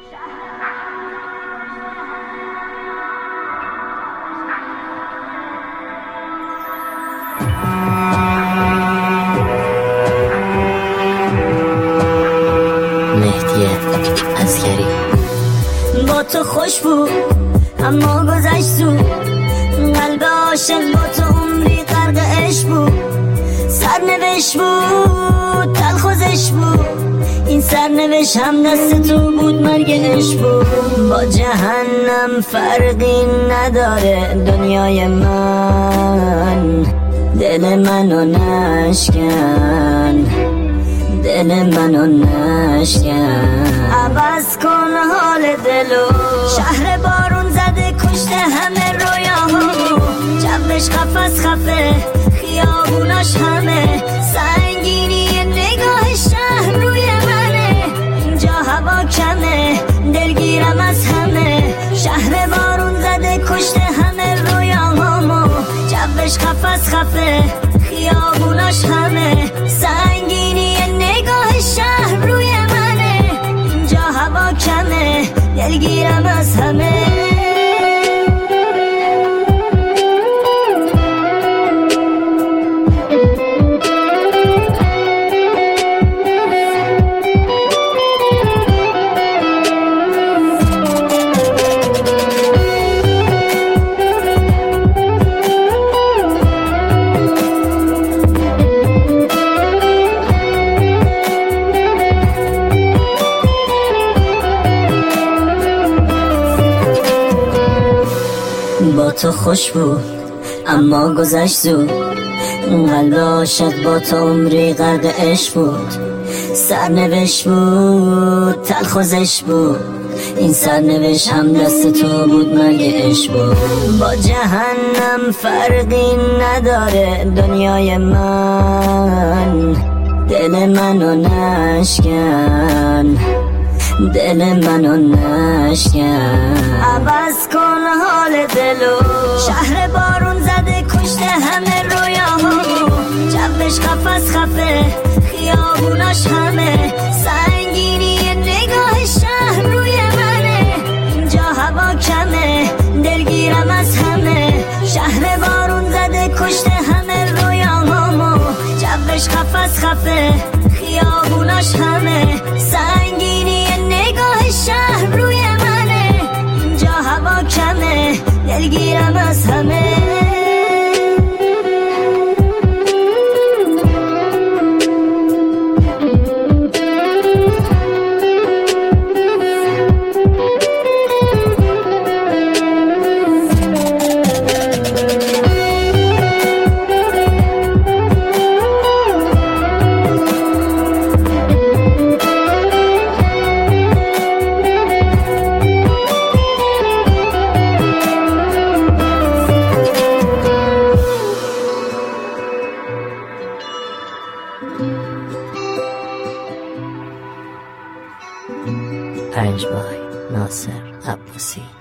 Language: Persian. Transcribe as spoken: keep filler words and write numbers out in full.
مهدی عسکری. با تو خوش بود اما گذشت زود، قلب عاشق با تو عمری غرق عشق بود. سرنوشت بود تلخوزش بود، این سرنوشت هم دست تو بود، مرگ عشق بود. با جهنم فرقی نداره دنیای من، دل منو نشکن، دل منو نشکن. عوض کن حال دلو، شهر بارون زده کشته همه رویاهامو. جوش قفس خفه خیابوناش همه، سنگینی نگاه شهر روی منه. اینجا هوا کمه دلگیرم از همه، شهر بارون زده کشته همه رویاهامو. جوش قفس خفه خیابوناش همه، سنگینی نگاه شهر روی منه. اینجا هوا کمه دلگیرم از همه. با تو خوش بود اما گذشت زود، قلب عاشق با تو عمری غرق عشق بود. سرنوشت بود تلخوزش بود، این سرنوشت هم دست تو بود، مرگ عشق بود. با جهنم فرقی نداره دنیای من، دل منو نشکن، دل منو نشکن. عوض کن حال دلو، شهر بارون زده کشته همه رویاهامو. جوش قفس خفه خیابوناش همه، سنگینی نگاه شهر روی منه. اینجا هوا کمه دلگیرم از همه، شهر بارون زده کشته همه رویاهامو. جوش قفس خفه خیابوناش همه، سنگینی نگاه شهر روی منه. اینجا هوا کمه دلگیرم از همه. پنج بای ناصر عباسی.